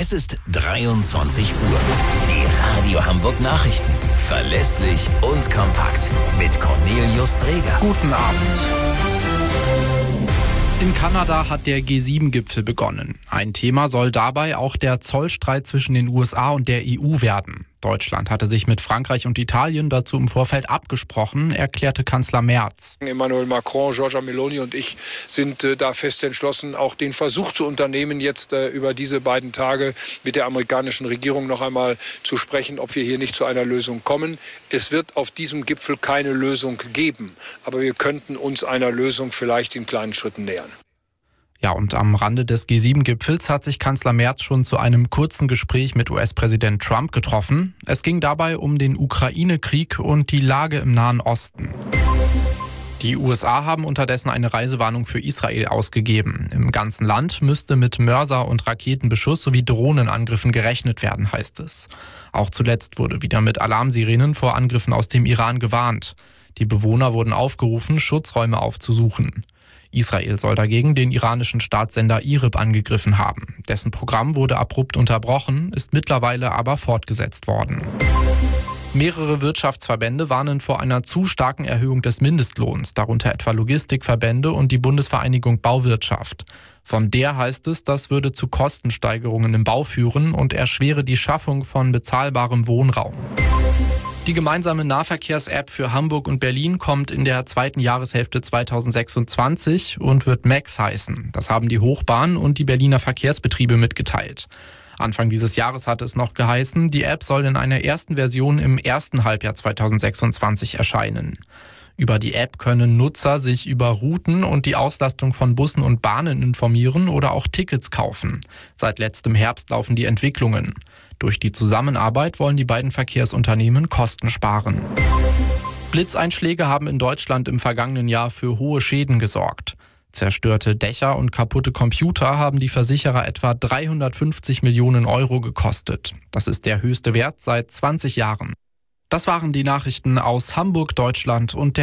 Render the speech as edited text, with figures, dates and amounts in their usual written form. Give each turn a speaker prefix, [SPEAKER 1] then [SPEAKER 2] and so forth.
[SPEAKER 1] Es ist 23 Uhr. Die Radio Hamburg Nachrichten. Verlässlich und kompakt. Mit Cornelius Dreger.
[SPEAKER 2] Guten Abend. In Kanada hat der G7-Gipfel begonnen. Ein Thema soll dabei auch der Zollstreit zwischen den USA und der EU werden. Deutschland hatte sich mit Frankreich und Italien dazu im Vorfeld abgesprochen, erklärte Kanzler Merz.
[SPEAKER 3] Emmanuel Macron, Giorgia Meloni und ich sind da fest entschlossen, auch den Versuch zu unternehmen, jetzt über diese beiden Tage mit der amerikanischen Regierung noch einmal zu sprechen, ob wir hier nicht zu einer Lösung kommen. Es wird auf diesem Gipfel keine Lösung geben, aber wir könnten uns einer Lösung vielleicht in kleinen Schritten nähern.
[SPEAKER 2] Ja, und am Rande des G7-Gipfels hat sich Kanzler Merz schon zu einem kurzen Gespräch mit US-Präsident Trump getroffen. Es ging dabei um den Ukraine-Krieg und die Lage im Nahen Osten. Die USA haben unterdessen eine Reisewarnung für Israel ausgegeben. Im ganzen Land müsste mit Mörser- und Raketenbeschuss sowie Drohnenangriffen gerechnet werden, heißt es. Auch zuletzt wurde wieder mit Alarmsirenen vor Angriffen aus dem Iran gewarnt. Die Bewohner wurden aufgerufen, Schutzräume aufzusuchen. Israel soll dagegen den iranischen Staatssender IRIB angegriffen haben. Dessen Programm wurde abrupt unterbrochen, ist mittlerweile aber fortgesetzt worden. Mehrere Wirtschaftsverbände warnen vor einer zu starken Erhöhung des Mindestlohns, darunter etwa Logistikverbände und die Bundesvereinigung Bauwirtschaft. Von der heißt es, das würde zu Kostensteigerungen im Bau führen und erschwere die Schaffung von bezahlbarem Wohnraum. Die gemeinsame Nahverkehrs-App für Hamburg und Berlin kommt in der zweiten Jahreshälfte 2026 und wird Max heißen. Das haben die Hochbahn und die Berliner Verkehrsbetriebe mitgeteilt. Anfang dieses Jahres hatte es noch geheißen, die App soll in einer ersten Version im ersten Halbjahr 2026 erscheinen. Über die App können Nutzer sich über Routen und die Auslastung von Bussen und Bahnen informieren oder auch Tickets kaufen. Seit letztem Herbst laufen die Entwicklungen. Durch die Zusammenarbeit wollen die beiden Verkehrsunternehmen Kosten sparen. Blitzeinschläge haben in Deutschland im vergangenen Jahr für hohe Schäden gesorgt. Zerstörte Dächer und kaputte Computer haben die Versicherer etwa 350 Millionen Euro gekostet. Das ist der höchste Wert seit 20 Jahren. Das waren die Nachrichten aus Hamburg, Deutschland und der